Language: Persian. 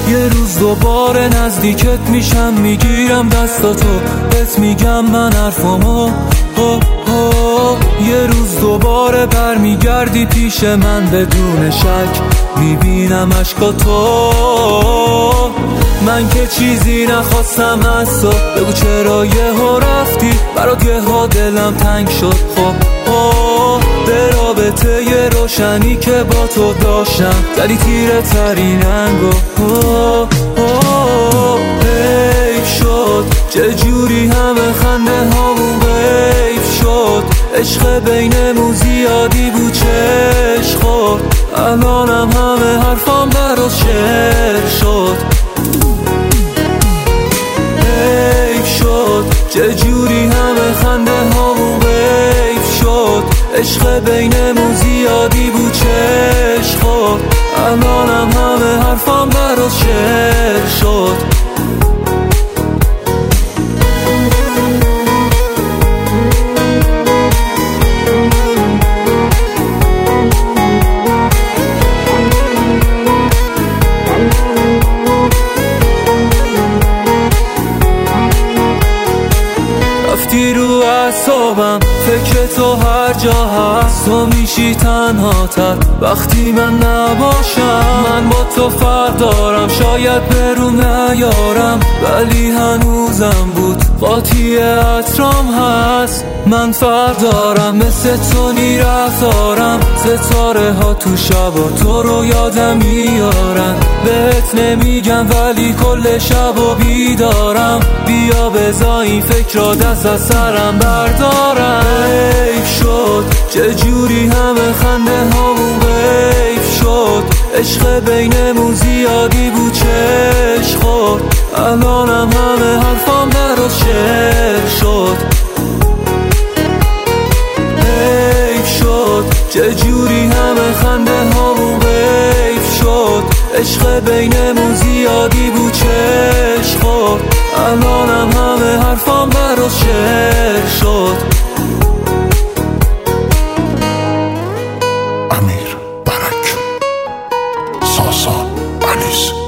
یه روز دوباره نزدیکت میشم، میگیرم دستاتو، بهت میگم من حرفامو. یه روز دوباره برمیگردی پیش من، بدون شک میبینم عشقاتو. من که چیزی نخواستم از تو، بگو چرا یهو رفتی، برات یهو دلم تنگ شد. خب به رابطه ی روشنی که با تو داشتم زدی تیره ترین رنگو. حیف شد چجوری همه خنده هامون غیب شد، عشق بینمون زیادی بود چشم خورد، الانم همه حرفام برات شعر شد. حیف شد چجوری همه خنده هامون غیب شد، عشق بینمون زیادی بود چشم خورد، الانم همه حرفام برات شعر شد. رفتی رو اعصابم، فکر تو هر جا هست، تو میشی تنها تر وقتی من نباشم. من با تو فرق دارم، شاید برون نیارم، ولی هنوزم بود قاطی عطرام هست. من فرق دارم، مثل تو نی رفتارم، ستاره ها تو شبا تو رو یادم میارن. بهت نمیگم ولی کل شب و بیدارم، بیا بذار این فکر را دست از سرم بردارم. حیف شد چجوری همه خنده هامون غیب شد، عشق بینمون زیادی بود چشم خورد، الانم همه حرفام برات شعر شد. حیف شد چجوری همه خنده هامون غیب شد، عشق بینمون زیادی بود چشم خورد، الانم همه حرفام برات شعر شد. امیر برک، ساسان انیس.